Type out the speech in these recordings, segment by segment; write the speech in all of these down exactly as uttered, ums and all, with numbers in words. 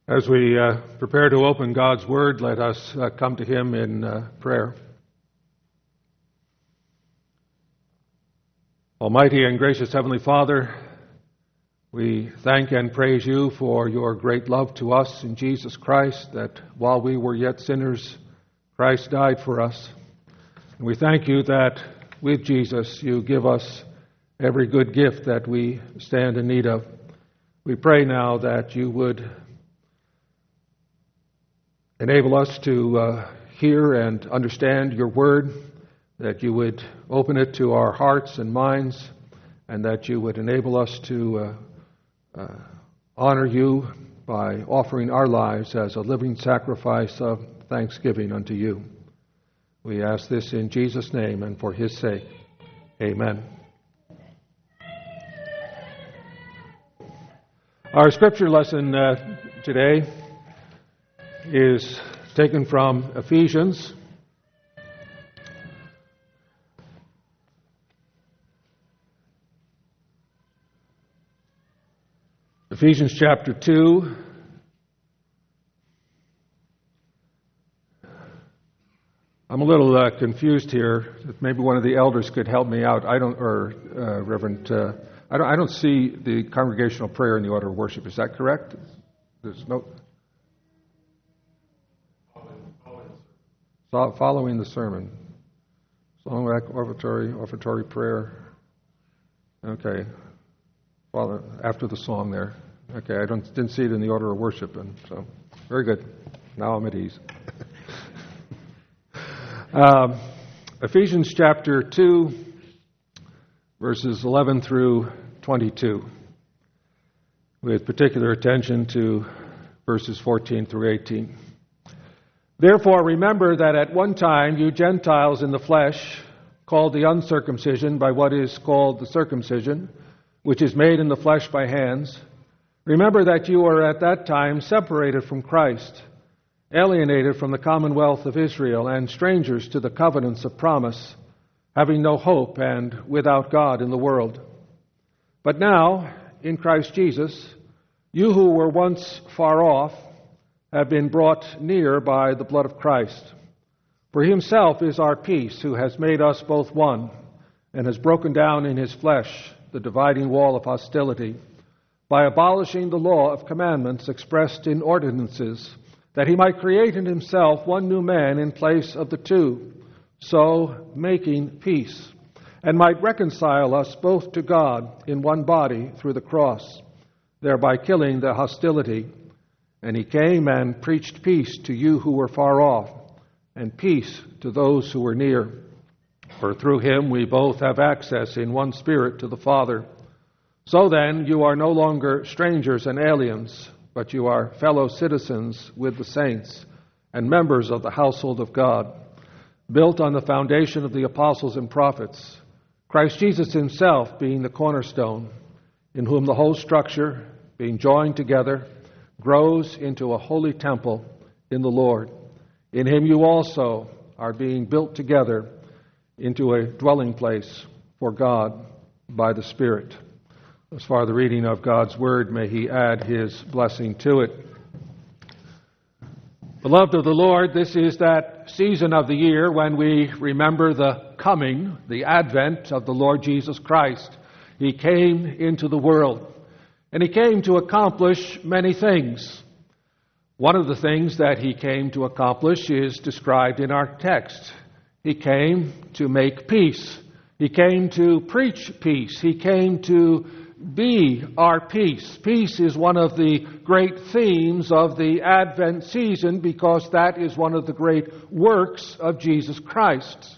As we uh, prepare to open God's Word, let us uh, come to Him in uh, prayer. Almighty and gracious Heavenly Father, we thank and praise You for Your great love to us in Jesus Christ, that while we were yet sinners, Christ died for us. And we thank You that with Jesus You give us every good gift that we stand in need of. We pray now that You would enable us to uh, hear and understand Your Word, that You would open it to our hearts and minds, and that You would enable us to uh, uh, honor You by offering our lives as a living sacrifice of thanksgiving unto You. We ask this in Jesus' name and for His sake. Amen. Our scripture lesson uh, today is taken from Ephesians. Ephesians chapter two. I'm a little uh, confused here. If maybe one of the elders could help me out. I don't, or uh, Reverend, uh, I don't. I don't see the congregational prayer in the order of worship. Is that correct? There's no. Following the sermon. Song, offertory, offertory prayer. Okay. Follow, after the song there. Okay, I don't, didn't see it in the order of worship, and so very good. Now I'm at ease. um, Ephesians chapter two, verses eleven through twenty-two, with particular attention to verses fourteen through eighteen. Therefore, remember that at one time you Gentiles in the flesh, called the uncircumcision by what is called the circumcision, which is made in the flesh by hands, remember that you were at that time separated from Christ, alienated from the commonwealth of Israel, and strangers to the covenants of promise, having no hope and without God in the world. But now, in Christ Jesus, you who were once far off have been brought near by the blood of Christ. For He Himself is our peace, who has made us both one, and has broken down in His flesh the dividing wall of hostility, by abolishing the law of commandments expressed in ordinances, that He might create in Himself one new man in place of the two, so making peace, and might reconcile us both to God in one body through the cross, thereby killing the hostility. And He came and preached peace to you who were far off, and peace to those who were near. For through Him we both have access in one Spirit to the Father. So then, you are no longer strangers and aliens, but you are fellow citizens with the saints and members of the household of God, built on the foundation of the apostles and prophets, Christ Jesus Himself being the cornerstone, in whom the whole structure, being joined together, grows into a holy temple in the Lord. In Him you also are being built together into a dwelling place for God by the Spirit. As far as the reading of God's Word, may He add His blessing to it. Beloved of the Lord, this is that season of the year when we remember the coming, the advent of the Lord Jesus Christ. He came into the world. And He came to accomplish many things. One of the things that He came to accomplish is described in our text. He came to make peace. He came to preach peace. He came to be our peace. Peace is one of the great themes of the Advent season because that is one of the great works of Jesus Christ.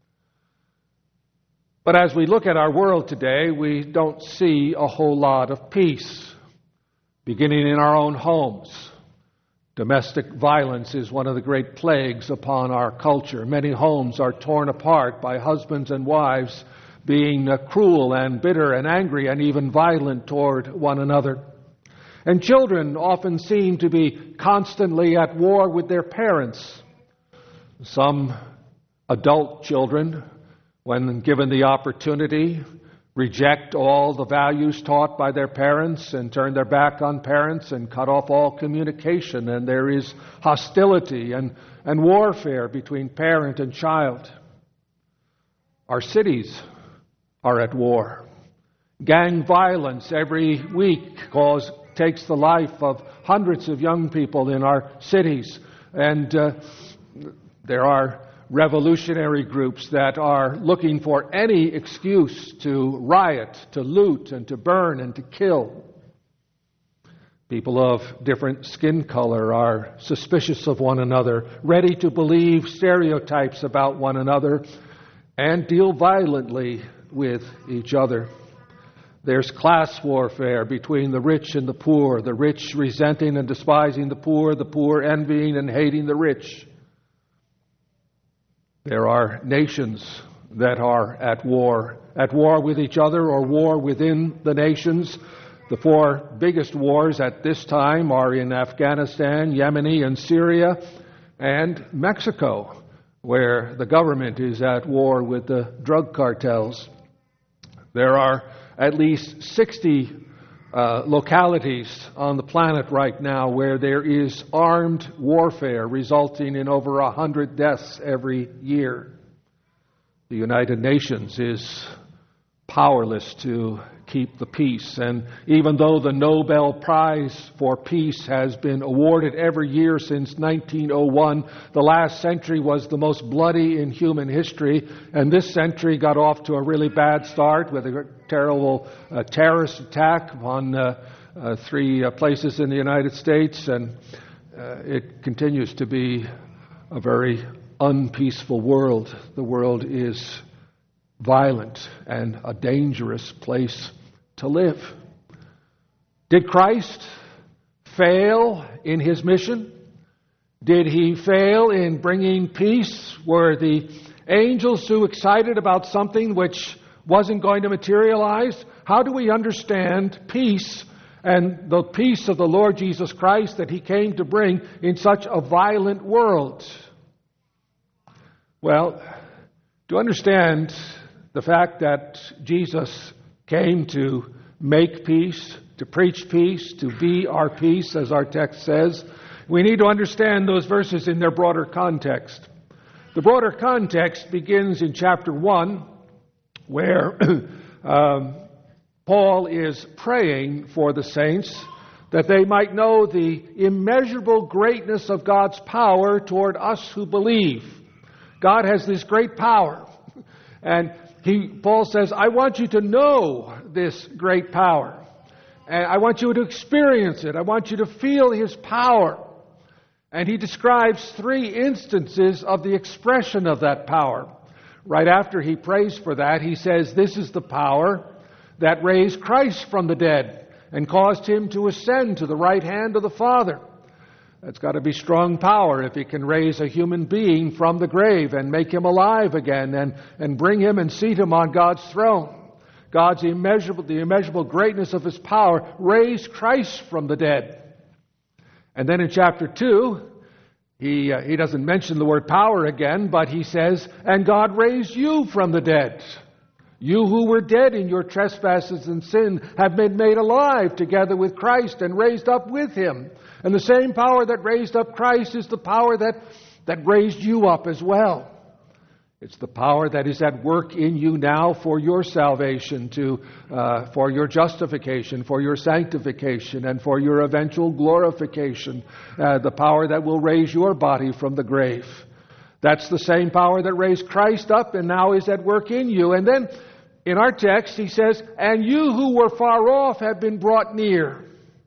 But as we look at our world today, we don't see a whole lot of peace, beginning in our own homes. Domestic violence is one of the great plagues upon our culture. Many homes are torn apart by husbands and wives being cruel and bitter and angry and even violent toward one another. And children often seem to be constantly at war with their parents. Some adult children, when given the opportunity, reject all the values taught by their parents and turn their back on parents and cut off all communication, and there is hostility and, and warfare between parent and child. Our cities are at war. Gang violence every week cause, takes the life of hundreds of young people in our cities, and uh, there are revolutionary groups that are looking for any excuse to riot, to loot, and to burn, and to kill. People of different skin color are suspicious of one another, ready to believe stereotypes about one another, and deal violently with each other. There's class warfare between the rich and the poor, the rich resenting and despising the poor, the poor envying and hating the rich. There are nations that are at war, at war with each other or war within the nations. The four biggest wars at this time are in Afghanistan, Yemen, and Syria, and Mexico, where the government is at war with the drug cartels. There are at least sixty uh, localities on the planet right now where there is armed warfare resulting in over a hundred deaths every year. The United Nations is powerless to keep the peace, and even though the Nobel Prize for Peace has been awarded every year since nineteen oh one, the last century was the most bloody in human history, and this century got off to a really bad start with a terrible uh, terrorist attack on uh, uh, three uh, places in the United States, and uh, it continues to be a very unpeaceful world. The world is violent and a dangerous place to live. Did Christ fail in his mission? Did he fail in bringing peace? Were the angels too excited about something which wasn't going to materialize? How do we understand peace and the peace of the Lord Jesus Christ that he came to bring in such a violent world? Well, to understand the fact that Jesus came to make peace, to preach peace, to be our peace, as our text says, we need to understand those verses in their broader context. The broader context begins in chapter one, where um, Paul is praying for the saints that they might know the immeasurable greatness of God's power toward us who believe. God has this great power, and He, Paul says, I want you to know this great power. And I want you to experience it. I want you to feel His power. And he describes three instances of the expression of that power. Right after he prays for that, he says, this is the power that raised Christ from the dead and caused Him to ascend to the right hand of the Father. That's got to be strong power if He can raise a human being from the grave and make him alive again and, and bring him and seat him on God's throne. God's immeasurable, the immeasurable greatness of His power raised Christ from the dead. And then in chapter two, he, uh, he doesn't mention the word power again, but he says, and God raised you from the dead. You who were dead in your trespasses and sin have been made alive together with Christ and raised up with Him. And the same power that raised up Christ is the power that, that raised you up as well. It's the power that is at work in you now for your salvation, to, uh, for your justification, for your sanctification, and for your eventual glorification. Uh, the power that will raise your body from the grave. That's the same power that raised Christ up and now is at work in you. And then in our text he says, and you who were far off have been brought near.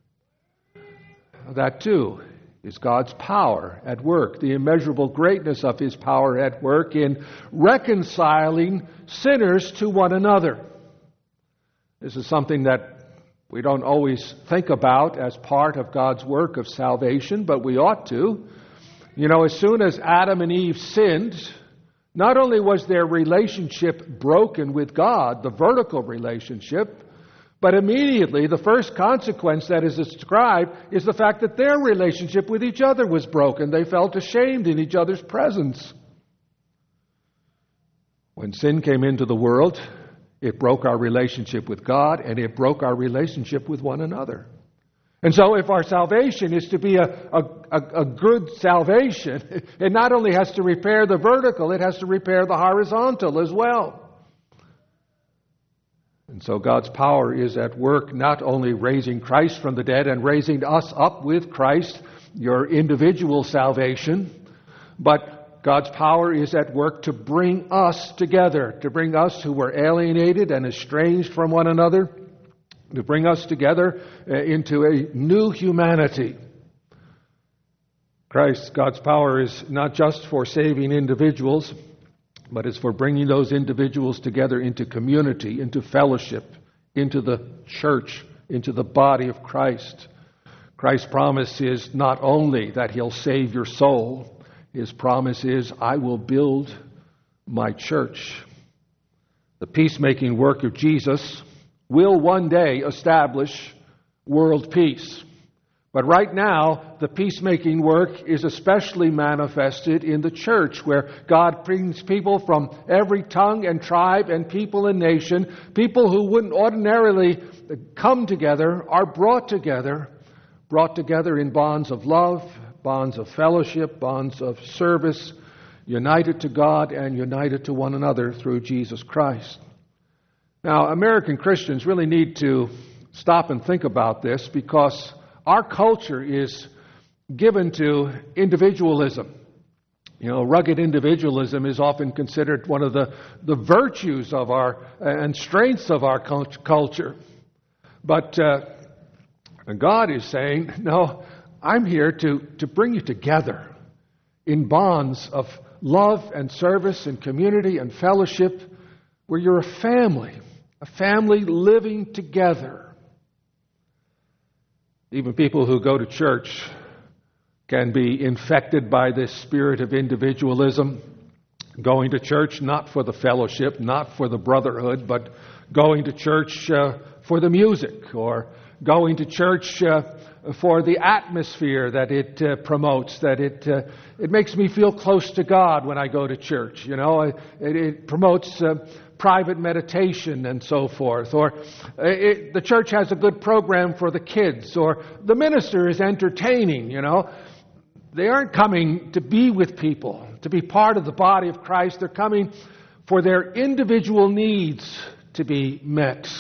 That too is God's power at work, the immeasurable greatness of His power at work in reconciling sinners to one another. This is something that we don't always think about as part of God's work of salvation, but we ought to. You know, as soon as Adam and Eve sinned, not only was their relationship broken with God, the vertical relationship, but immediately the first consequence that is described is the fact that their relationship with each other was broken. They felt ashamed in each other's presence. When sin came into the world, It broke our relationship with God, and it broke our relationship with one another. And so if our salvation is to be a, a, a, a good salvation, it not only has to repair the vertical, it has to repair the horizontal as well. And so God's power is at work, not only raising Christ from the dead and raising us up with Christ, your individual salvation, but God's power is at work to bring us together, to bring us who were alienated and estranged from one another, to bring us together into a new humanity. Christ, God's power is not just for saving individuals, but it's for bringing those individuals together into community, into fellowship, into the church, into the body of Christ. Christ's promise is not only that He'll save your soul, His promise is, I will build my church. The peacemaking work of Jesus will one day establish world peace. But right now, the peacemaking work is especially manifested in the church, where God brings people from every tongue and tribe and people and nation. People who wouldn't ordinarily come together are brought together, brought together in bonds of love, bonds of fellowship, bonds of service, united to God and united to one another through Jesus Christ. Now, American Christians really need to stop and think about this, because our culture is given to individualism. You know, rugged individualism is often considered one of the, the virtues of our and strengths of our culture. But uh, God is saying, no, I'm here to, to bring you together in bonds of love and service and community and fellowship, where you're a family, a family living together. Even people who go to church can be infected by this spirit of individualism, going to church not for the fellowship, not for the brotherhood, but going to church uh, for the music, or going to church uh, for the atmosphere that it uh, promotes, that it uh, it makes me feel close to God when I go to church. You know, it, it promotes uh, private meditation and so forth. Or it, the church has a good program for the kids, or the minister is entertaining, you know. They aren't coming to be with people, to be part of the body of Christ. They're coming for their individual needs to be met.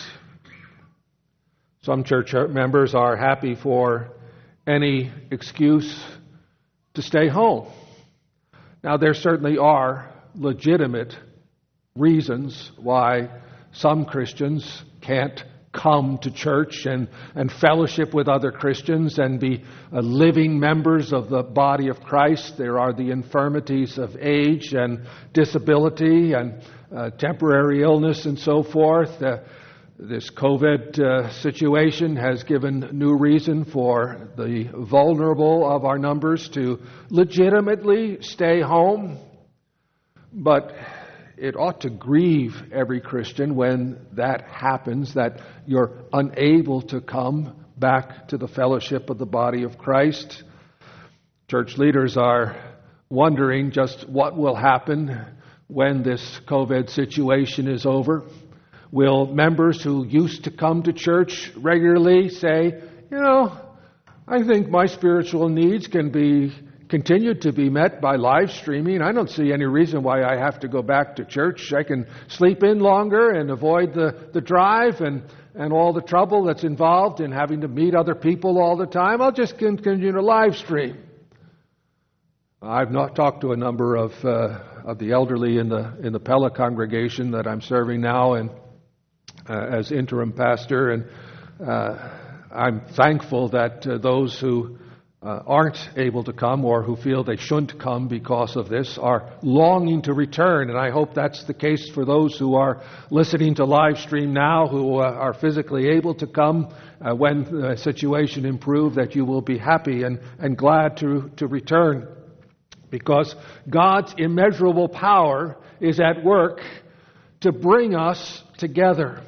Some church members are happy for any excuse to stay home. Now, there certainly are legitimate reasons why some Christians can't come to church and, and fellowship with other Christians and be uh, living members of the body of Christ. There are the infirmities of age and disability and uh, temporary illness and so forth. Uh, this COVID uh, situation has given new reason for the vulnerable of our numbers to legitimately stay home. But it ought to grieve every Christian when that happens, that you're unable to come back to the fellowship of the body of Christ. Church leaders are wondering just what will happen when this COVID situation is over. Will members who used to come to church regularly say, you know, I think my spiritual needs can be continued to be met by live streaming. I don't see any reason why I have to go back to church. I can sleep in longer and avoid the, the drive and, and all the trouble that's involved in having to meet other people all the time. I'll just continue to live stream. I've not talked to a number of uh, of the elderly in the in the Pella congregation that I'm serving now and uh, as interim pastor, and uh, I'm thankful that uh, those who Uh, aren't able to come or who feel they shouldn't come because of this are longing to return. And I hope that's the case for those who are listening to live stream now, who uh, are physically able to come uh, when the situation improves, that you will be happy and, and glad to, to return. Because God's immeasurable power is at work to bring us together.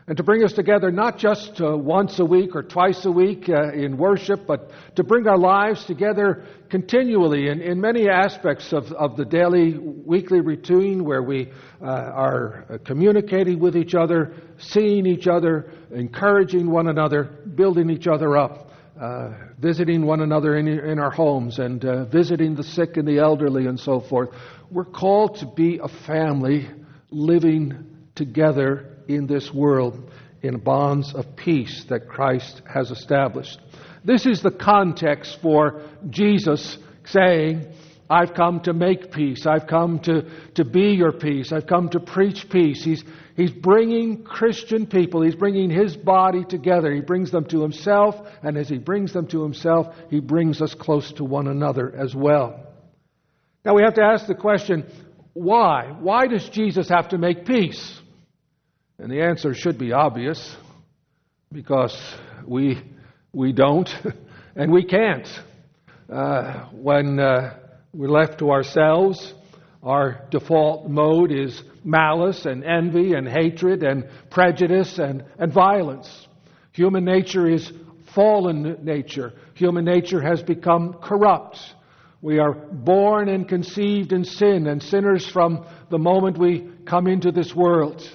And to bring us together not just uh, once a week or twice a week uh, in worship, but to bring our lives together continually in, in many aspects of, of the daily, weekly routine where we uh, are communicating with each other, seeing each other, encouraging one another, building each other up, uh, visiting one another in, in our homes, and uh, visiting the sick and the elderly and so forth. We're called to be a family living together in this world in bonds of peace that Christ has established. This is the context for Jesus saying, I've come to make peace. I've come to, to be your peace. I've come to preach peace. He's, he's bringing Christian people, he's bringing his body together. He brings them to himself, and as he brings them to himself, he brings us close to one another as well. Now we have to ask the question, why? Why does Jesus have to make peace? And the answer should be obvious, because we we don't and we can't. Uh, when uh, we're left to ourselves, our default mode is malice and envy and hatred and prejudice and, and violence. Human nature is fallen nature. Human nature has become corrupt. We are born and conceived in sin, and sinners from the moment we come into this world.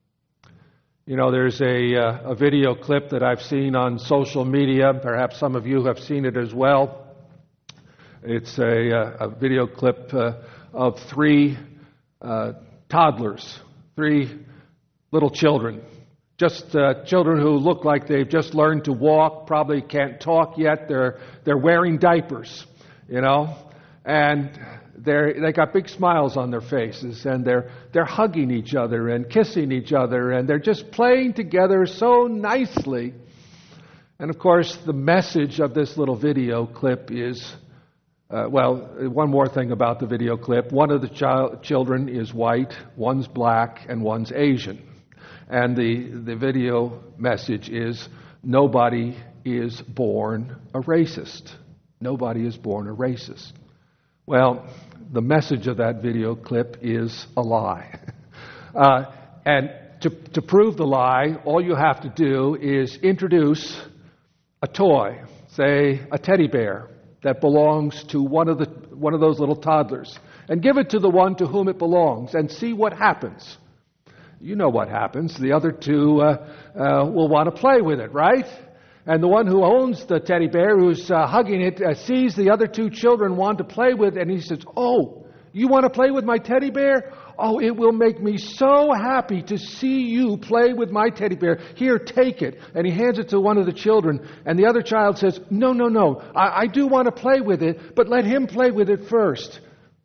You know, there's a, uh, a video clip that I've seen on social media. Perhaps some of you have seen it as well. It's a, uh, a video clip uh, of three uh, toddlers, three little children. Just uh, children who look like they've just learned to walk, probably can't talk yet. They're they're wearing diapers, you know, and They they got big smiles on their faces, and they're they're hugging each other and kissing each other, and they're just playing together so nicely. And of course, the message of this little video clip is, uh, well, one more thing about the video clip. One of the child, children is white, one's black, and one's Asian. And the, the video message is, nobody is born a racist. Nobody is born a racist. Well, the message of that video clip is a lie. Uh, and to, to prove the lie, all you have to do is introduce a toy, say a teddy bear, that belongs to one of the one of those little toddlers, and give it to the one to whom it belongs, and see what happens. You know what happens. The other two uh, uh, will want to play with it, right? And the one who owns the teddy bear, who's uh, hugging it, uh, sees the other two children want to play with it, and he says, "Oh, you want to play with my teddy bear? Oh, it will make me so happy to see you play with my teddy bear. Here, take it." And he hands it to one of the children, and the other child says, "No, no, no, I, I do want to play with it, but let him play with it first."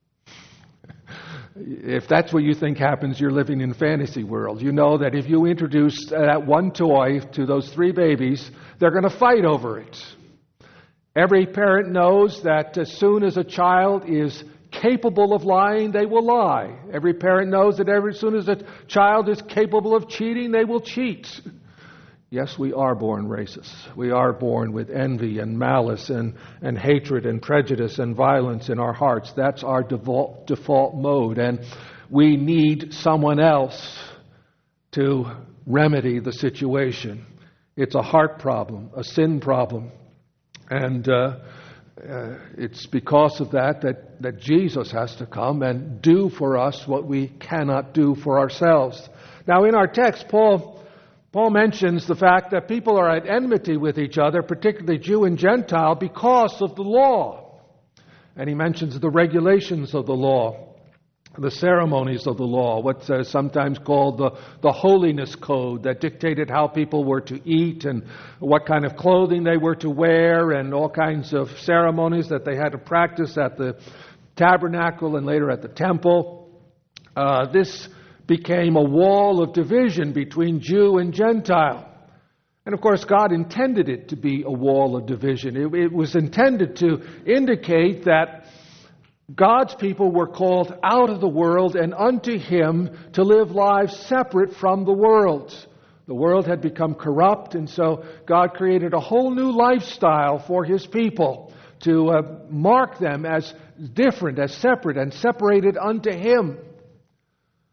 If that's what you think happens, you're living in fantasy world. You know that if you introduce that one toy to those three babies, they're going to fight over it. Every parent knows that as soon as a child is capable of lying, they will lie. Every parent knows that every, as soon as a child is capable of cheating, they will cheat. Yes, we are born racists. We are born with envy and malice and, and hatred and prejudice and violence in our hearts. That's our default, default mode. And we need someone else to remedy the situation. It's a heart problem, a sin problem. And uh, uh, it's because of that, that that Jesus has to come and do for us what we cannot do for ourselves. Now, in our text, Paul... Paul mentions the fact that people are at enmity with each other, particularly Jew and Gentile, because of the law. And he mentions the regulations of the law, the ceremonies of the law, what's uh, sometimes called the, the holiness code that dictated how people were to eat and what kind of clothing they were to wear and all kinds of ceremonies that they had to practice at the tabernacle and later at the temple. Uh, this became a wall of division between Jew and Gentile. And of course, God intended it to be a wall of division. It, it was intended to indicate that God's people were called out of the world and unto Him to live lives separate from the world. The world had become corrupt, and so God created a whole new lifestyle for His people to uh, mark them as different, as separate, and separated unto Him.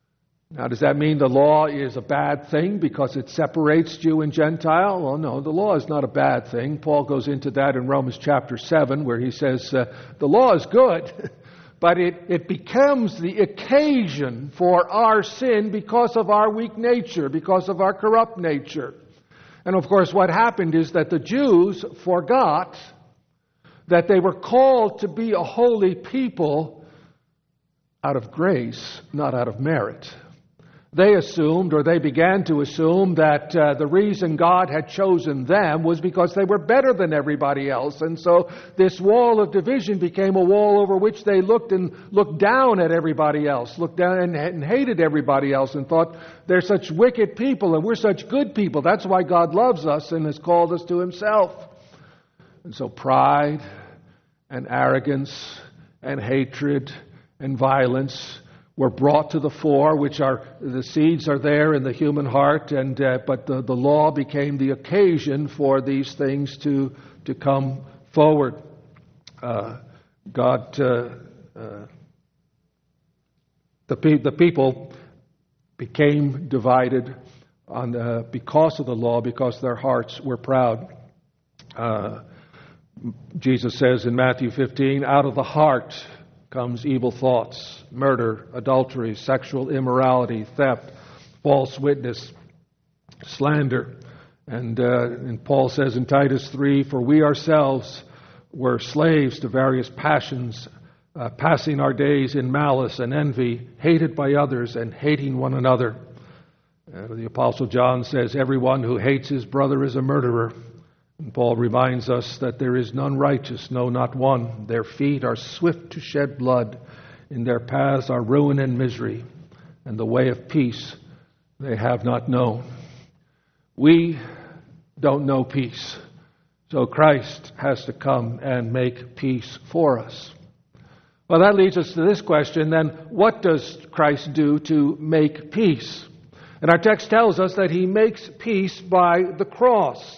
Now, does that mean the law is a bad thing because it separates Jew and Gentile? Well, no, the law is not a bad thing. Paul goes into that in Romans chapter seven, where he says uh, the law is good, but it, it becomes the occasion for our sin because of our weak nature, because of our corrupt nature. And of course, what happened is that the Jews forgot that they were called to be a holy people out of grace, not out of merit. They assumed, or they began to assume, that uh, the reason God had chosen them was because they were better than everybody else. And so this wall of division became a wall over which they looked and looked down at everybody else, looked down and, and hated everybody else, and thought, they're such wicked people and we're such good people. That's why God loves us and has called us to Himself. And so pride and arrogance and hatred and violence were brought to the fore, which are, the seeds are there in the human heart, and uh, but the, the law became the occasion for these things to, to come forward. Uh, God, uh, uh, the, pe- the people became divided on uh, because of the law, because their hearts were proud. Uh, Jesus says in Matthew fifteen, out of the heart comes evil thoughts, murder, adultery, sexual immorality, theft, false witness, slander. And, uh, and Paul says in Titus three, for we ourselves were slaves to various passions, uh, passing our days in malice and envy, hated by others and hating one another. Uh, the Apostle John says, everyone who hates his brother is a murderer. And Paul reminds us that there is none righteous, no, not one. Their feet are swift to shed blood. In their paths are ruin and misery. And the way of peace they have not known. We don't know peace. So Christ has to come and make peace for us. Well, that leads us to this question, then, what does Christ do to make peace? And our text tells us that He makes peace by the cross.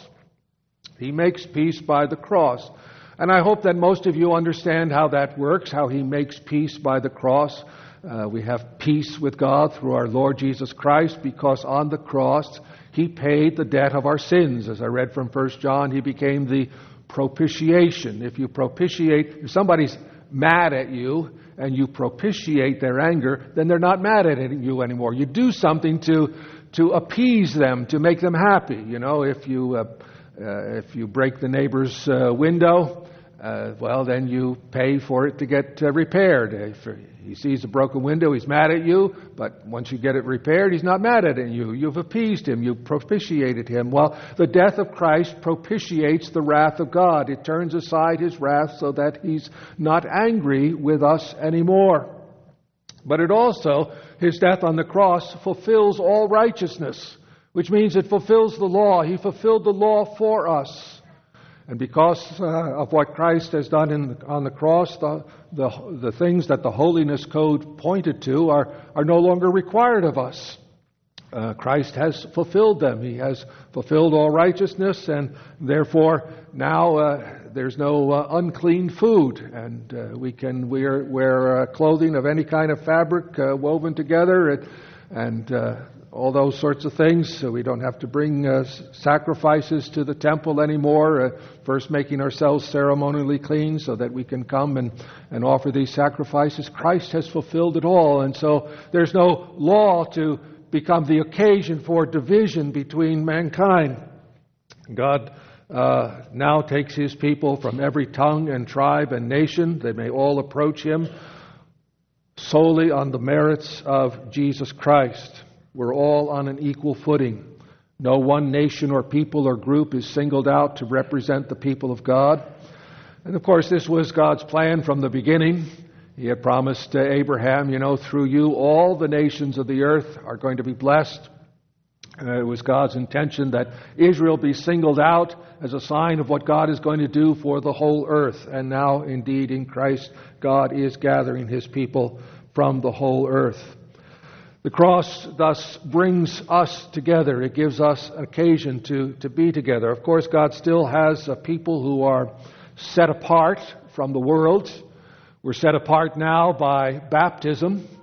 He makes peace by the cross. And I hope that most of you understand how that works, how He makes peace by the cross. Uh, we have peace with God through our Lord Jesus Christ because on the cross He paid the debt of our sins. As I read from First John, He became the propitiation. If you propitiate, if somebody's mad at you and you propitiate their anger, then they're not mad at you anymore. You do something to, to appease them, to make them happy. You know, if you... Uh, Uh, if you break the neighbor's uh, window, uh, well, then you pay for it to get uh, repaired. If he sees a broken window, he's mad at you, but once you get it repaired, he's not mad at you. You've appeased him. You've propitiated him. Well, the death of Christ propitiates the wrath of God. It turns aside His wrath so that He's not angry with us anymore. But it also, His death on the cross fulfills all righteousness, which means it fulfills the law. He fulfilled the law for us. And because uh, of what Christ has done in the, on the cross, the, the, the things that the holiness code pointed to are, are no longer required of us. Uh, Christ has fulfilled them. He has fulfilled all righteousness, and therefore now uh, there's no uh, unclean food, and uh, we can wear, wear uh, clothing of any kind of fabric uh, woven together, and, and uh, all those sorts of things. So we don't have to bring uh, sacrifices to the temple anymore, uh, first making ourselves ceremonially clean so that we can come and, and offer these sacrifices. Christ has fulfilled it all, and so there's no law to become the occasion for division between mankind. God uh, now takes His people from every tongue and tribe and nation. They may all approach Him solely on the merits of Jesus Christ. We're all on an equal footing. No one nation or people or group is singled out to represent the people of God. And of course, this was God's plan from the beginning. He had promised to Abraham, you know, through you all the nations of the earth are going to be blessed. Uh, it was God's intention that Israel be singled out as a sign of what God is going to do for the whole earth. And now, indeed, in Christ, God is gathering His people from the whole earth. The cross thus brings us together. It gives us occasion to, to be together. Of course, God still has a people who are set apart from the world. We're set apart now by baptism.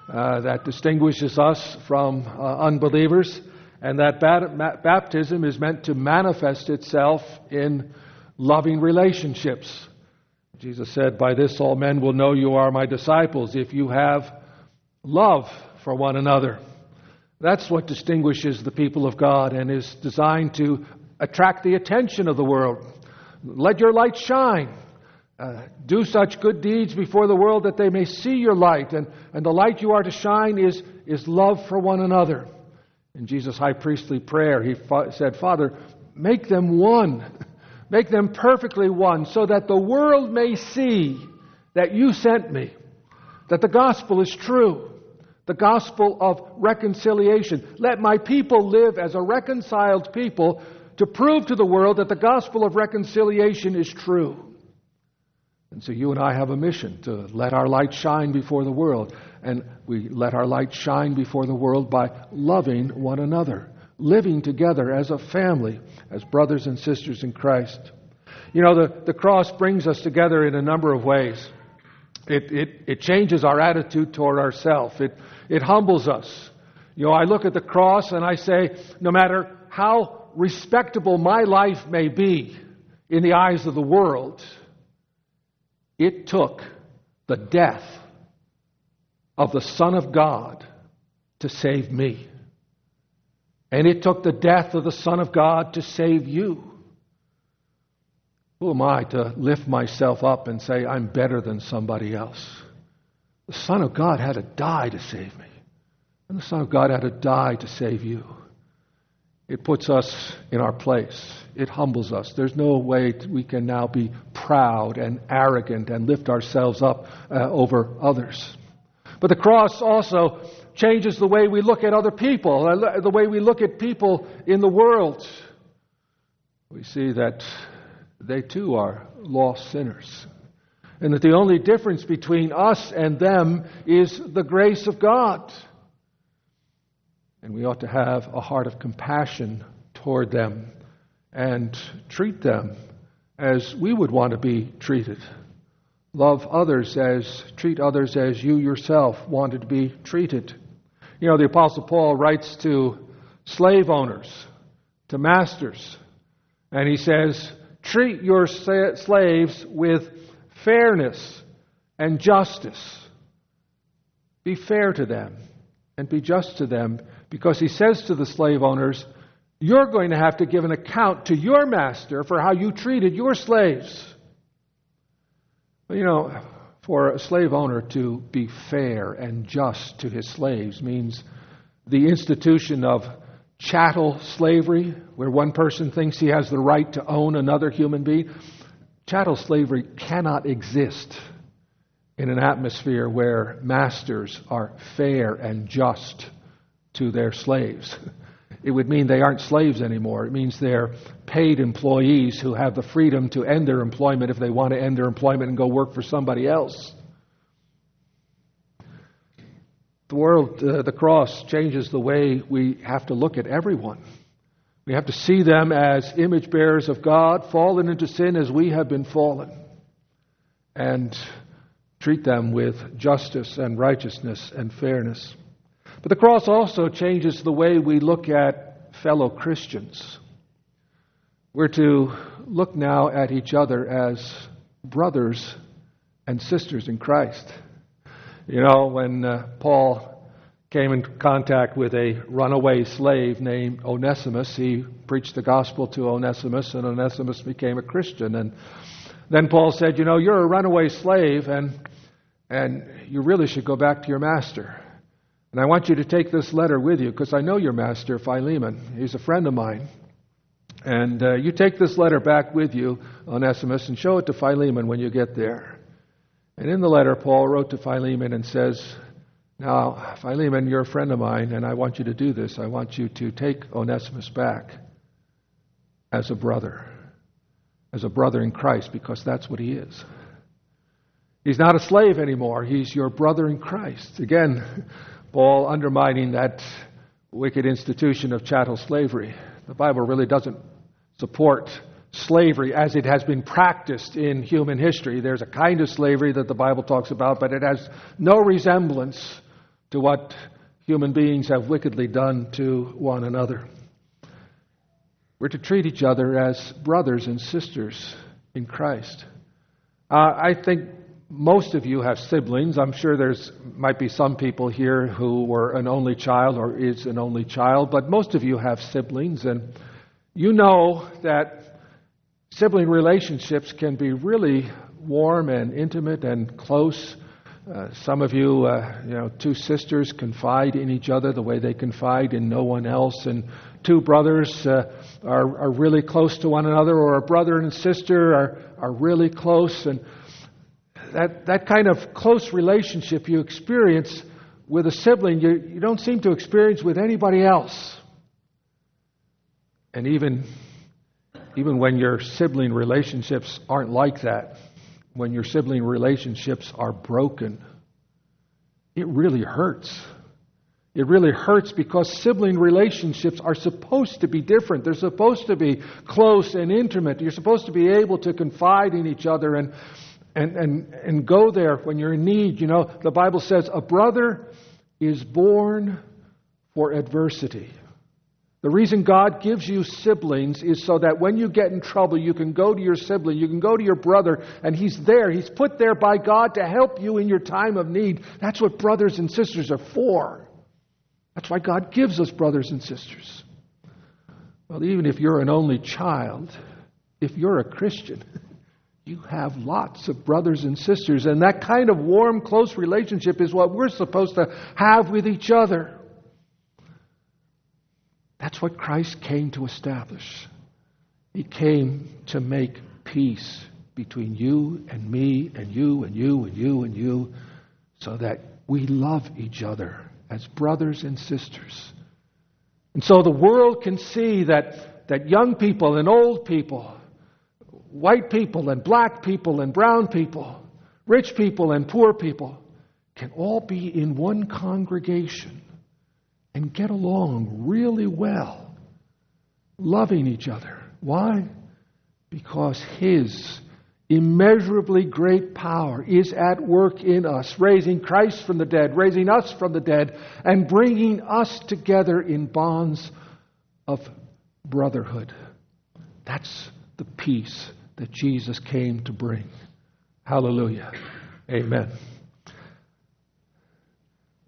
uh, that distinguishes us from uh, unbelievers, and that bat- baptism is meant to manifest itself in loving relationships. Jesus said, "By this all men will know you are my disciples, if you have love for one another." That's what distinguishes the people of God and is designed to attract the attention of the world. Let your light shine. Uh, do such good deeds before the world that they may see your light. And, and the light you are to shine is, is love for one another. In Jesus' high priestly prayer, he fa- said, "Father, make them one. Make them perfectly one, so that the world may see that you sent me, that the gospel is true, the gospel of reconciliation. Let my people live as a reconciled people to prove to the world that the gospel of reconciliation is true." And so you and I have a mission to let our light shine before the world. And we let our light shine before the world by loving one another, living together as a family, as brothers and sisters in Christ. You know, the, the cross brings us together in a number of ways. It, it, it changes our attitude toward ourselves. It, it humbles us. You know, I look at the cross and I say, no matter how respectable my life may be in the eyes of the world, it took the death of the Son of God to save me. And it took the death of the Son of God to save you. Who am I to lift myself up and say I'm better than somebody else? The Son of God had to die to save me. And the Son of God had to die to save you. It puts us in our place. It humbles us. There's no way we can now be proud and arrogant and lift ourselves up uh, over others. But the cross also changes the way we look at other people, the way we look at people in the world. We see that they too are lost sinners, and that the only difference between us and them is the grace of God. And we ought to have a heart of compassion toward them and treat them as we would want to be treated. Love others as, treat others as you yourself wanted to be treated. You know, the Apostle Paul writes to slave owners, to masters, and he says, treat your slaves with fairness and justice. Be fair to them and be just to them, because he says to the slave owners, you're going to have to give an account to your master for how you treated your slaves. Well, you know, for a slave owner to be fair and just to his slaves means the institution of chattel slavery, where one person thinks he has the right to own another human being. Chattel slavery cannot exist in an atmosphere where masters are fair and just to their slaves. It would mean they aren't slaves anymore. It means they're paid employees who have the freedom to end their employment if they want to end their employment and go work for somebody else. The world, uh, the cross changes the way we have to look at everyone. We have to see them as image bearers of God, fallen into sin as we have been fallen, and treat them with justice and righteousness and fairness. But the cross also changes the way we look at fellow Christians. We're to look now at each other as brothers and sisters in Christ. You know, when uh, Paul came in contact with a runaway slave named Onesimus, he preached the gospel to Onesimus, and Onesimus became a Christian. And then Paul said, you know, you're a runaway slave, and and you really should go back to your master. And I want you to take this letter with you, because I know your master, Philemon. He's a friend of mine. And uh, you take this letter back with you, Onesimus, and show it to Philemon when you get there. And in the letter, Paul wrote to Philemon and says, now, Philemon, you're a friend of mine, and I want you to do this. I want you to take Onesimus back as a brother, as a brother in Christ, because that's what he is. He's not a slave anymore. He's your brother in Christ. Again, Paul undermining that wicked institution of chattel slavery. The Bible really doesn't support slavery as it has been practiced in human history. There's a kind of slavery that the Bible talks about, but it has no resemblance to what human beings have wickedly done to one another. We're to treat each other as brothers and sisters in Christ. Uh, I think most of you have siblings. I'm sure there's might be some people here who were an only child or is an only child, but most of you have siblings, and you know that sibling relationships can be really warm and intimate and close. Uh, some of you, uh, you know, two sisters confide in each other the way they confide in no one else, and two brothers uh, are, are really close to one another, or a brother and sister are, are really close. And that, that kind of close relationship you experience with a sibling, you, you don't seem to experience with anybody else. And even, even when your sibling relationships aren't like that, when your sibling relationships are broken, it really hurts. It really hurts because sibling relationships are supposed to be different. They're supposed to be close and intimate. You're supposed to be able to confide in each other and and and, and go there when you're in need. You know, the Bible says a brother is born for adversity. The reason God gives you siblings is so that when you get in trouble, you can go to your sibling, you can go to your brother, and he's there. He's put there by God to help you in your time of need. That's what brothers and sisters are for. That's why God gives us brothers and sisters. Well, even if you're an only child, if you're a Christian, you have lots of brothers and sisters, and that kind of warm, close relationship is what we're supposed to have with each other. That's what Christ came to establish. He came to make peace between you and me and you and you and you and you so that we love each other as brothers and sisters. And so the world can see that, that young people and old people, white people and black people and brown people, rich people and poor people can all be in one congregation and get along really well, loving each other. Why? Because His immeasurably great power is at work in us, raising Christ from the dead, raising us from the dead, and bringing us together in bonds of brotherhood. That's the peace that Jesus came to bring. Hallelujah. Amen.